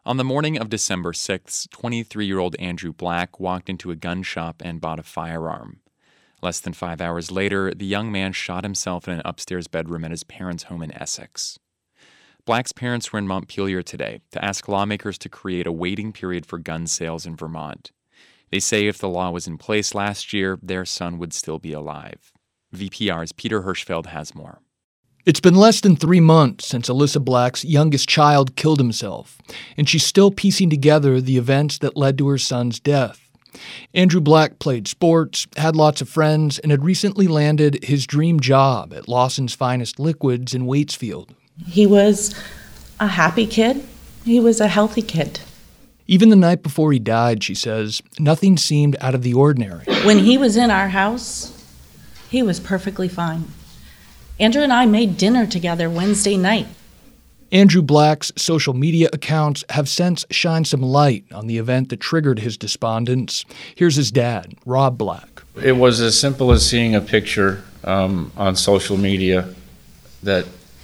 On the morning of December 6th, 23-year-old Andrew Black walked into a gun shop and bought a firearm. Less than 5 hours later, the young man shot himself in an upstairs bedroom at his parents' home in Essex. Black's parents were in Montpelier today to ask lawmakers to create a waiting period for gun sales in Vermont. They say if the law was in place last year, their son would still be alive. VPR's Peter Hirschfeld has more. It's been less than 3 months since Alyssa Black's youngest child killed himself, and she's still piecing together the events that led to her son's death. Andrew Black played sports, had lots of friends, and had recently landed his dream job at Lawson's Finest Liquids in Waitsfield. He was a happy kid. He was a healthy kid. Even the night before he died, she says, nothing seemed out of the ordinary. When he was in our house, he was perfectly fine. Andrew and I made dinner together Wednesday night. Andrew Black's social media accounts have since shined some light on the event that triggered his despondence. Here's his dad, Rob Black. It was as simple as seeing a picture on social media that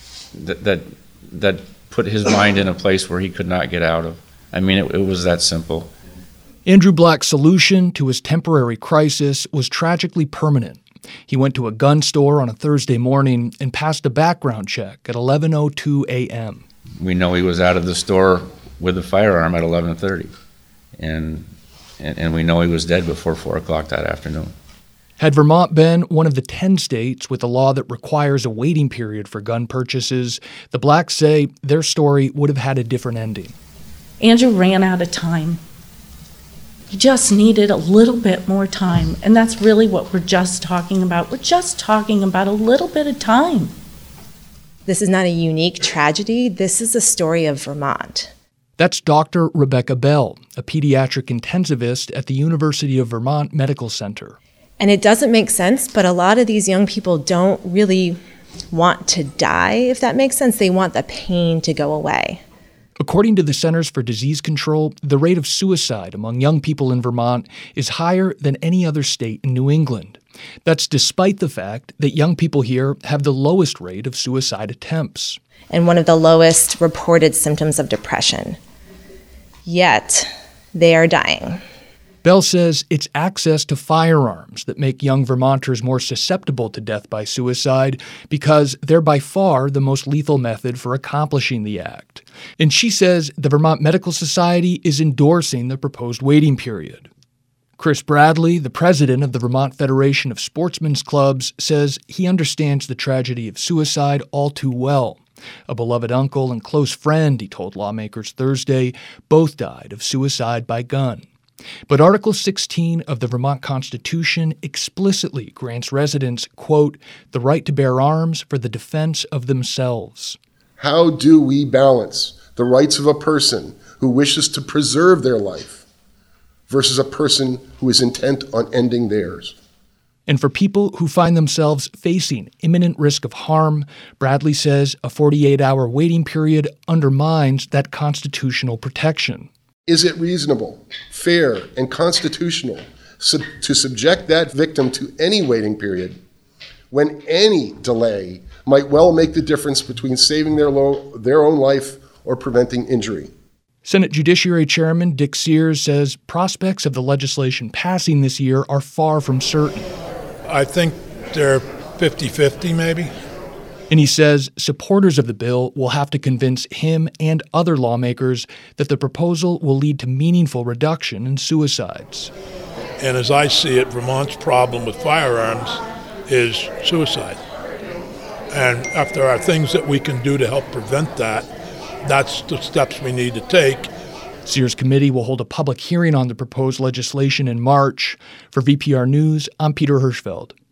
put his mind in a place where he could not get out of. I mean, it was that simple. Andrew Black's solution to his temporary crisis was tragically permanent. He went to a gun store on a Thursday morning and passed a background check at 11:02 a.m. We know he was out of the store with a firearm at 11:30, and we know he was dead before 4 o'clock that afternoon. Had Vermont been one of the 10 states with a law that requires a waiting period for gun purchases, the Blacks say their story would have had a different ending. Andrew ran out of time. He just needed a little bit more time, and that's really what we're just talking about. We're just talking about a little bit of time. This is not a unique tragedy. This is a story of Vermont. That's Dr. Rebecca Bell, a pediatric intensivist at the University of Vermont Medical Center. And it doesn't make sense, but a lot of these young people don't really want to die, if that makes sense. They want the pain to go away. According to the Centers for Disease Control, the rate of suicide among young people in Vermont is higher than any other state in New England. That's despite the fact that young people here have the lowest rate of suicide attempts. And one of the lowest reported symptoms of depression. Yet, they are dying. Bell says it's access to firearms that make young Vermonters more susceptible to death by suicide because they're by far the most lethal method for accomplishing the act. And she says the Vermont Medical Society is endorsing the proposed waiting period. Chris Bradley, the president of the Vermont Federation of Sportsmen's Clubs, says he understands the tragedy of suicide all too well. A beloved uncle and close friend, he told lawmakers Thursday, both died of suicide by gun. But Article 16 of the Vermont Constitution explicitly grants residents, quote, the right to bear arms for the defense of themselves. How do we balance the rights of a person who wishes to preserve their life versus a person who is intent on ending theirs? And for people who find themselves facing imminent risk of harm, Bradley says a 48-hour waiting period undermines that constitutional protection. Is it reasonable, fair, and constitutional to subject that victim to any waiting period when any delay might well make the difference between saving their own life or preventing injury? Senate Judiciary Chairman Dick Sears says prospects of the legislation passing this year are far from certain. I think they're 50-50 maybe. And he says supporters of the bill will have to convince him and other lawmakers that the proposal will lead to meaningful reduction in suicides. And as I see it, Vermont's problem with firearms is suicide. And if there are things that we can do to help prevent that, that's the steps we need to take. Sears Committee will hold a public hearing on the proposed legislation in March. For VPR News, I'm Peter Hirschfeld.